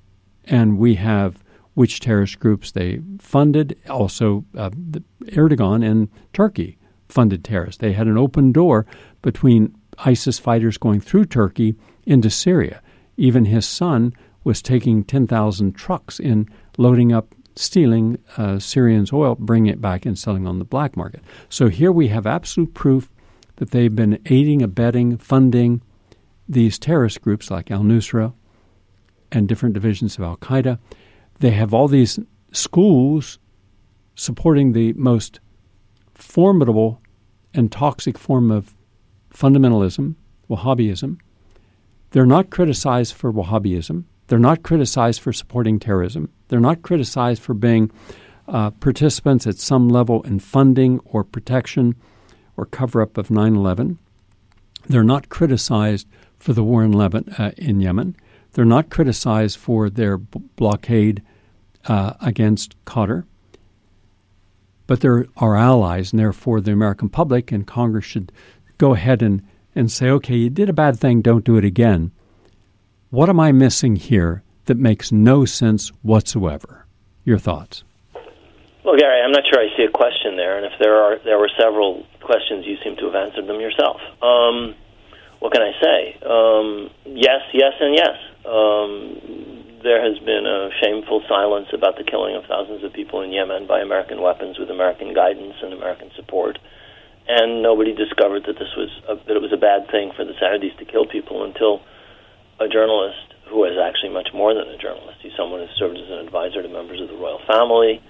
And we have which terrorist groups they funded. Also, uh, the Erdogan and Turkey funded terrorists. They had an open door between ISIS fighters going through Turkey into Syria. Even his son was taking ten thousand trucks in, loading up, stealing uh, Syrians' oil, bringing it back and selling on the black market. So here we have absolute proof that they've been aiding, abetting, funding these terrorist groups like al-Nusra and different divisions of al-Qaeda. They have all these schools supporting the most formidable and toxic form of fundamentalism, Wahhabism. They're not criticized for Wahhabism. They're not criticized for supporting terrorism. They're not criticized for being uh, participants at some level in funding or protection or cover-up of nine eleven. They're not criticized for the war in, Lebanon, uh, in Yemen. They're not criticized for their b- blockade uh, against Qatar. But they're our allies, and therefore the American public and Congress should go ahead and, and say, okay, you did a bad thing, don't do it again. What am I missing here that makes no sense whatsoever? Your thoughts? Well, Gary, I'm not sure I see a question there, and if there are, there were several questions, you seem to have answered them yourself. Um, what can I say? Um, yes, yes, and yes. Um, there has been a shameful silence about the killing of thousands of people in Yemen by American weapons with American guidance and American support, and nobody discovered that this was a, that it was a bad thing for the Saudis to kill people until a journalist who is actually much more than a journalist. He's someone who served as an advisor to members of the royal family.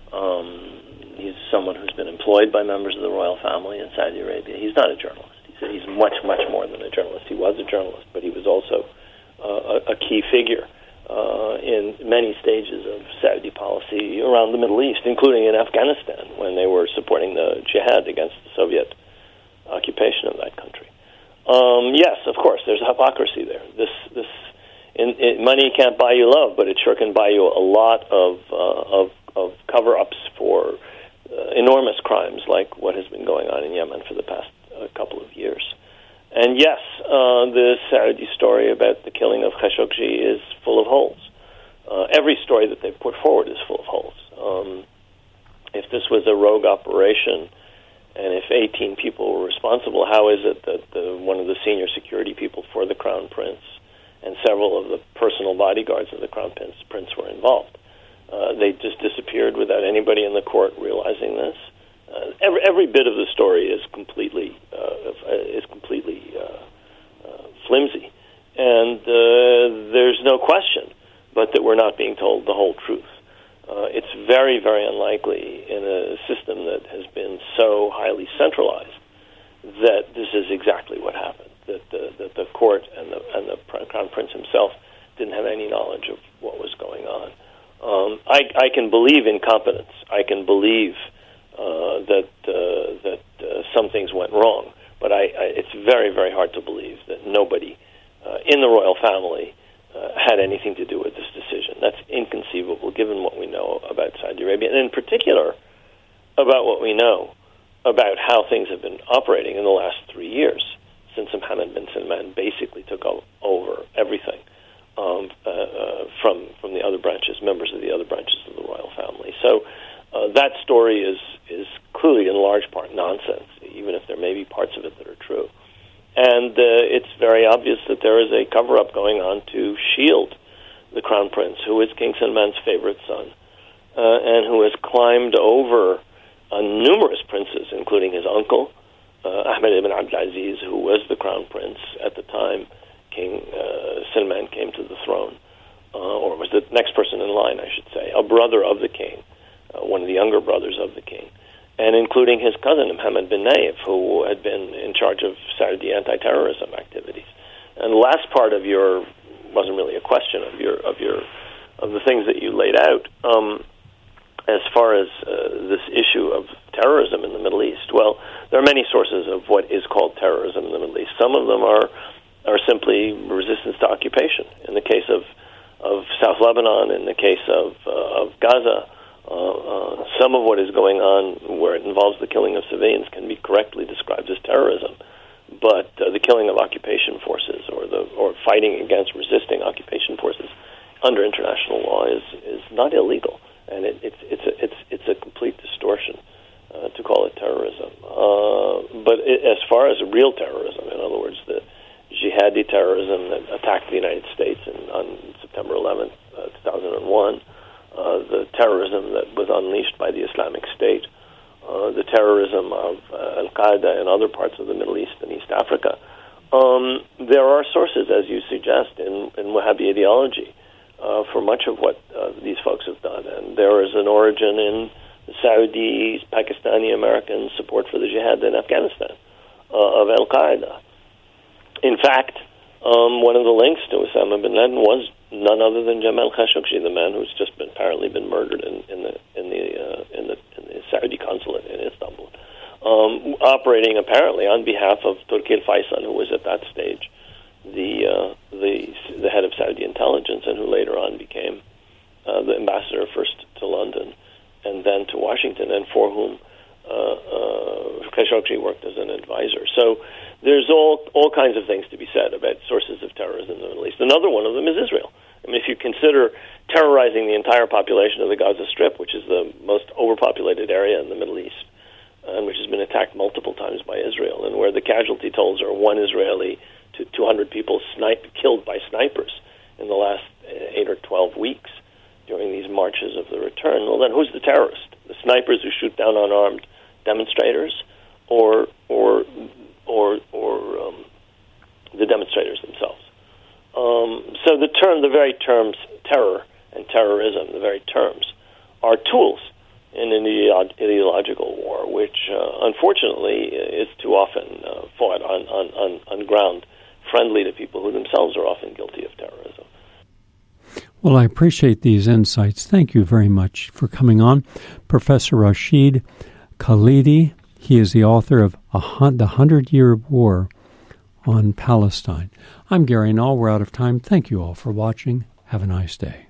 Um, he's someone who's been employed by members of the royal family in Saudi Arabia. He's not a journalist. He's, he's much, much more than a journalist. He was a journalist, but he was also uh, a, a key figure uh, in many stages of Saudi policy around the Middle East, including in Afghanistan, when they were supporting the jihad against the Soviet occupation of that country. Um, yes, of course, there's hypocrisy there. This, this, in, in, money can't buy you love, but it sure can buy you a lot of uh, of, of cover-ups for uh, enormous crimes like what has been going on in Yemen for the past uh, couple of years. And yes, uh, the Saudi story about the killing of Khashoggi is full of holes. Uh, every story that they've put forward is full of holes. Um, if this was a rogue operation, and if eighteen people were responsible, how is it that the, one of the senior security people for the Crown Prince and several of the personal bodyguards of the Crown Prince, Prince were involved? Uh, they just disappeared without anybody in the court realizing this. Uh, every every bit of the story is completely uh, is completely uh, uh, flimsy, and uh, there's no question but that we're not being told the whole truth. Uh, it's very, very unlikely in a system that has been so highly centralized that this is exactly what happened, that the, that the court and the, and the Crown Prince himself didn't have any knowledge of what was going on. Um, I, I can believe in competence. I can believe uh, that uh, that uh, some things went wrong, but I, I, it's very, very hard to believe that nobody uh, in the royal family Uh, had anything to do with this decision. That's inconceivable, given what we know about Saudi Arabia, and in particular about what we know about how things have been operating in the last three years since Mohammed bin Salman basically took over everything um, uh, uh, from from the other branches, members of the other branches of the royal family. So uh, that story is is clearly in large part nonsense, even if there may be parts of it that are true. And uh, it's very obvious that there is a cover-up going on to shield the Crown Prince, who is King Salman's favorite son, uh, and who has climbed over uh, numerous princes, including his uncle, uh, Ahmed ibn Abdulaziz, who was the Crown Prince at the time King uh, Salman came to the throne, uh, or was the next person in line, I should say, a brother of the king, uh, one of the younger brothers of the king, and including his cousin, Mohammed bin Nayef, who had been in charge of Saudi anti-terrorism activities. And the last part of your wasn't really a question of your of your of the things that you laid out. Um, as far as uh, this issue of terrorism in the Middle East, well, there are many sources of what is called terrorism in the Middle East. Some of them are are simply resistance to occupation. In the case of of South Lebanon, in the case of uh, of Gaza. Uh, uh, some of what is going on where it involves the killing of civilians can be correctly described as terrorism, but uh, the killing of occupation forces or the or fighting against resisting occupation forces under international law is, is not illegal, and it, it's it's a, it's it's a complete distortion uh, to call it terrorism. Uh, but it, as far as real terrorism, in other words, the jihadi terrorism that attacked the United States in, on September eleventh, uh, two thousand one. Uh, the terrorism that was unleashed by the Islamic State, uh, the terrorism of uh, Al-Qaeda in other parts of the Middle East and East Africa. Um, there are sources, as you suggest, in, in Wahhabi ideology uh, for much of what uh, these folks have done. And there is an origin in the Saudi, Pakistani, American support for the jihad in Afghanistan uh, of Al-Qaeda. In fact, um, one of the links to Osama bin Laden was none other than Jamal Khashoggi, the man who's just been apparently been murdered in, in the in the uh, in the in the Saudi consulate in Istanbul, um, operating apparently on behalf of Turki al-Faysan, who was at that stage the uh, the the head of Saudi intelligence, and who later on became uh, the ambassador first to London and then to Washington, and for whom uh, uh, Khashoggi worked as an advisor. So there's all all kinds of things to be said about sources of terrorism in the Middle East. Another one of them is Israel. I mean, if you consider terrorizing the entire population of the Gaza Strip, which is the most overpopulated area in the Middle East, and which has been attacked multiple times by Israel, and where the casualty tolls are one Israeli to two hundred people sniped, killed by snipers in the last eight or twelve weeks during these marches of the return, well, then who's the terrorist? The snipers who shoot down unarmed demonstrators, or or or or um, the demonstrators themselves? Um, so the term, the very terms terror and terrorism, the very terms, are tools in an ideolo- ideological war, which uh, unfortunately is too often uh, fought on, on, on, on ground friendly to people who themselves are often guilty of terrorism. Well, I appreciate these insights. Thank you very much for coming on. Professor Rashid Khalidi, he is the author of a, The Hundred-Year War on Palestine. I'm Gary Null. We're out of time. Thank you all for watching. Have a nice day.